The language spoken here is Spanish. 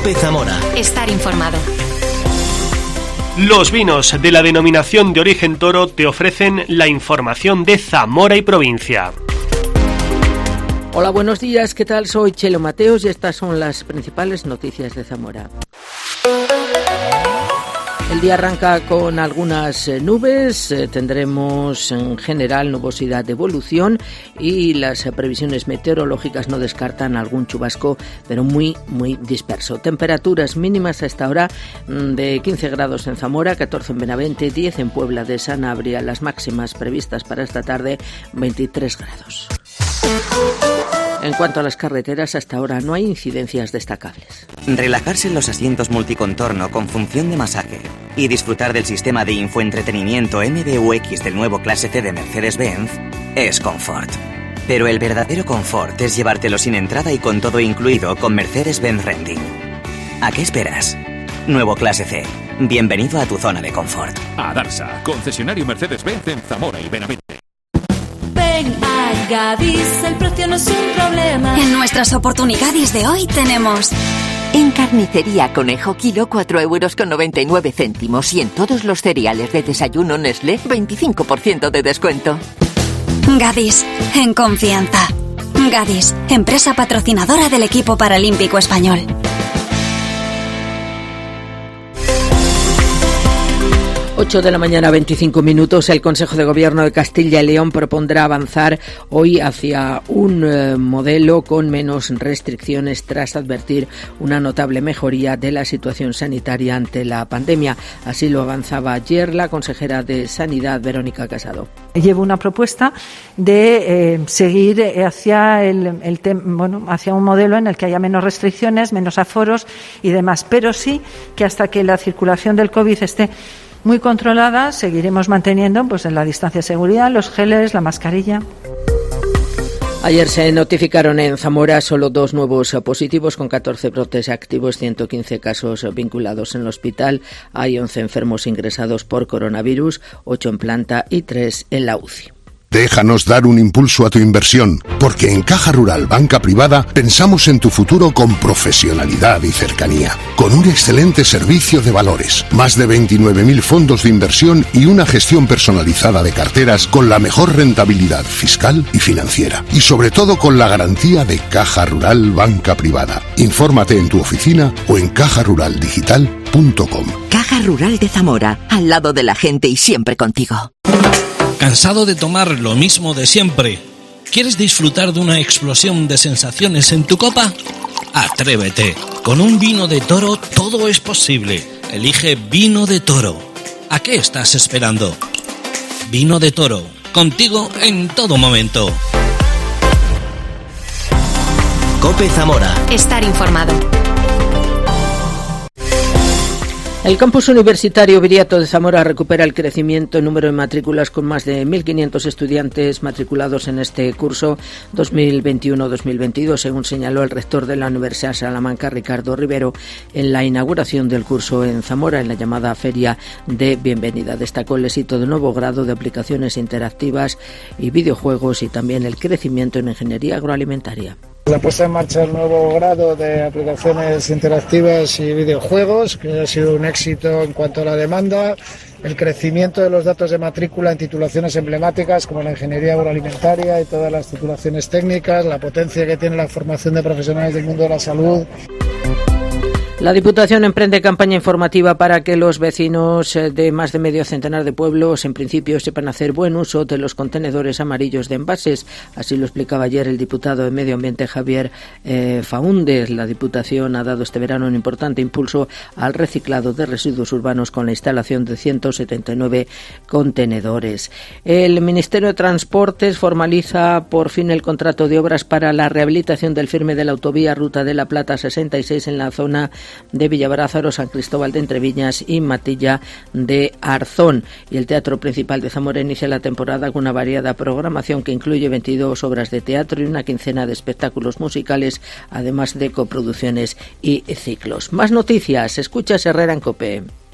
COPE Zamora. Estar informado. Los vinos de la denominación de origen Toro te ofrecen la información de Zamora y provincia. Hola, buenos días, ¿qué tal? Soy Chelo Mateos y estas son las principales noticias de Zamora. El día arranca con algunas nubes, tendremos en general nubosidad de evolución y las previsiones meteorológicas no descartan algún chubasco, pero muy disperso. Temperaturas mínimas a esta hora de 15 grados en Zamora, 14 en Benavente, 10 en Puebla de Sanabria, las máximas previstas para esta tarde, 23 grados. En cuanto a las carreteras, hasta ahora no hay incidencias destacables. Relajarse en los asientos multicontorno con función de masaje y disfrutar del sistema de infoentretenimiento MBUX del nuevo Clase C de Mercedes-Benz es confort. Pero el verdadero confort es llevártelo sin entrada y con todo incluido con Mercedes-Benz Renting. ¿A qué esperas? Nuevo Clase C. Bienvenido a tu zona de confort. A Darsa, concesionario Mercedes-Benz en Zamora y Benavente. Ven a Gadis, el precio no es un problema. En nuestras oportunidades de hoy tenemos... En carnicería Conejo kilo 4,99 € y en todos los cereales de desayuno Nestlé 25% de descuento. Gadis, en confianza. Gadis, empresa patrocinadora del equipo paralímpico español. 8 de la mañana, 25 minutos. El Consejo de Gobierno de Castilla y León propondrá avanzar hoy hacia un modelo con menos restricciones tras advertir una notable mejoría de la situación sanitaria ante la pandemia. Así lo avanzaba ayer la consejera de Sanidad, Verónica Casado. Llevo una propuesta de seguir hacia hacia un modelo en el que haya menos restricciones, menos aforos y demás, pero sí que hasta que la circulación del COVID esté muy controlada, seguiremos manteniendo en la distancia de seguridad, los geles, la mascarilla. Ayer se notificaron en Zamora solo 2 nuevos positivos con 14 brotes activos, 115 casos vinculados en el hospital. Hay 11 enfermos ingresados por coronavirus, 8 en planta y 3 en la UCI. Déjanos dar un impulso a tu inversión, porque en Caja Rural Banca Privada pensamos en tu futuro con profesionalidad y cercanía, con un excelente servicio de valores, más de 29.000 fondos de inversión y una gestión personalizada de carteras con la mejor rentabilidad fiscal y financiera, y sobre todo con la garantía de Caja Rural Banca Privada. Infórmate en tu oficina o en cajaruraldigital.com. Caja Rural de Zamora, al lado de la gente y siempre contigo. ¿Cansado de tomar lo mismo de siempre? ¿Quieres disfrutar de una explosión de sensaciones en tu copa? Atrévete. Con un vino de Toro todo es posible. Elige Vino de Toro. ¿A qué estás esperando? Vino de Toro. Contigo en todo momento. COPE Zamora. Estar informado. El campus universitario Viriato de Zamora recupera el crecimiento en número de matrículas con más de 1.500 estudiantes matriculados en este curso 2021-2022, según señaló el rector de la Universidad de Salamanca, Ricardo Rivero, en la inauguración del curso en Zamora, en la llamada Feria de Bienvenida. Destacó el éxito del nuevo grado de aplicaciones interactivas y videojuegos y también el crecimiento en ingeniería agroalimentaria. La puesta en marcha del nuevo grado de aplicaciones interactivas y videojuegos, que ha sido un éxito en cuanto a la demanda, el crecimiento de los datos de matrícula en titulaciones emblemáticas como la ingeniería agroalimentaria y todas las titulaciones técnicas, la potencia que tiene la formación de profesionales del mundo de la salud. La Diputación emprende campaña informativa para que los vecinos de más de medio centenar de pueblos, en principio, sepan hacer buen uso de los contenedores amarillos de envases. Así lo explicaba ayer el diputado de Medio Ambiente, Javier Faúndez. La Diputación ha dado este verano un importante impulso al reciclado de residuos urbanos con la instalación de 179 contenedores. El Ministerio de Transportes formaliza por fin el contrato de obras para la rehabilitación del firme de la autovía Ruta de la Plata 66 en la zona de Villabrázaro, San Cristóbal de Entreviñas y Matilla de Arzón. Y el Teatro Principal de Zamora inicia la temporada con una variada programación que incluye 22 obras de teatro y una quincena de espectáculos musicales, además de coproducciones y ciclos. Más noticias, escuchas Herrera en COPE.